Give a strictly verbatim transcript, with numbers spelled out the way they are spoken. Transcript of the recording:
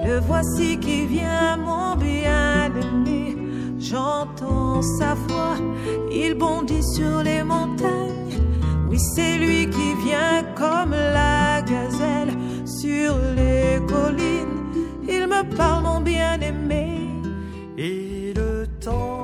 Le voici qui vient, mon bien-aimé. J'entends sa voix, il bondit sur les montagnes. Oui, c'est lui qui vient comme la gazelle sur les collines. Il me parle, mon bien-aimé. Et le temps